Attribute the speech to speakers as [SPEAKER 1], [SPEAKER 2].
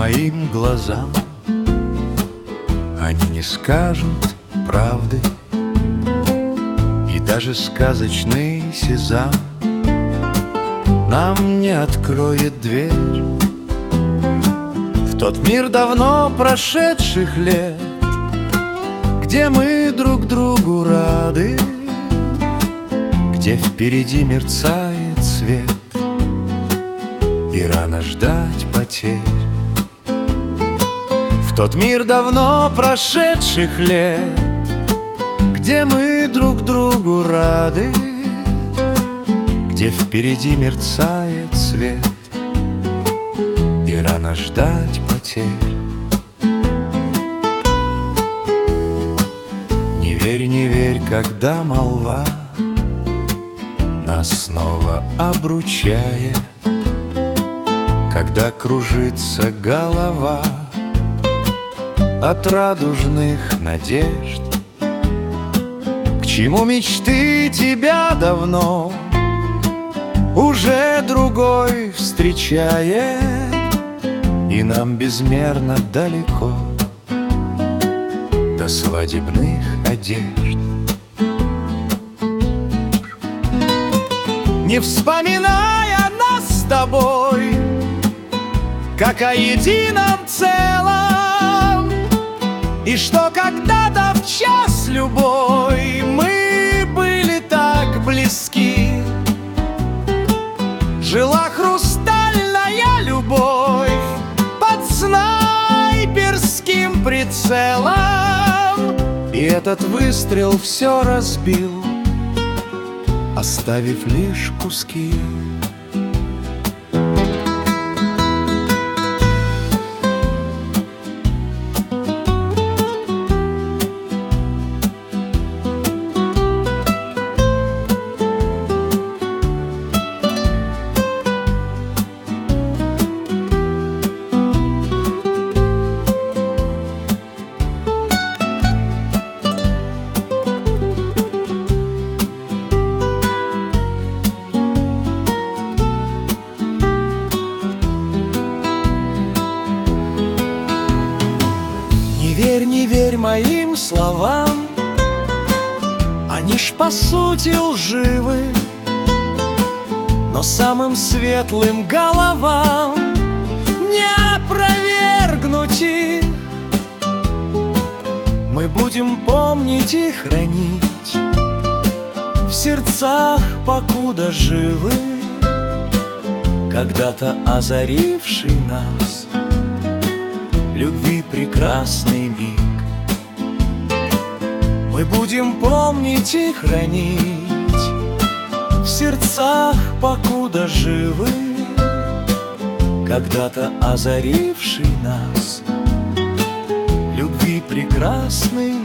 [SPEAKER 1] моим глазам, они не скажут правды, и даже сказочный сезам нам не откроет дверь в тот мир давно прошедших лет, где мы друг другу рады, где впереди мерцает свет, и рано ждать потерь. В тот мир давно прошедших лет, где мы друг другу рады, где впереди мерцает свет, и рано ждать потерь. Не верь, не верь, когда молва нас снова обручает, когда кружится голова от радужных надежд. К чему мечты тебя давно уже другой встречает, и нам безмерно далеко до свадебных одежд. Не вспоминая нас с тобой как о едином целом, и что когда-то в час любой мы были так близки, жила хрустальная любовь под снайперским прицелом, и этот выстрел все разбил, оставив лишь куски. Не верь моим словам, они ж по сути лживы, но самым светлым головам не опровергнуть их. Мы будем помнить и хранить в сердцах, покуда живы, когда-то озаривший нас любви прекрасный миг. Мы будем помнить и хранить в сердцах, покуда живы, когда-то озаривший нас любви прекрасный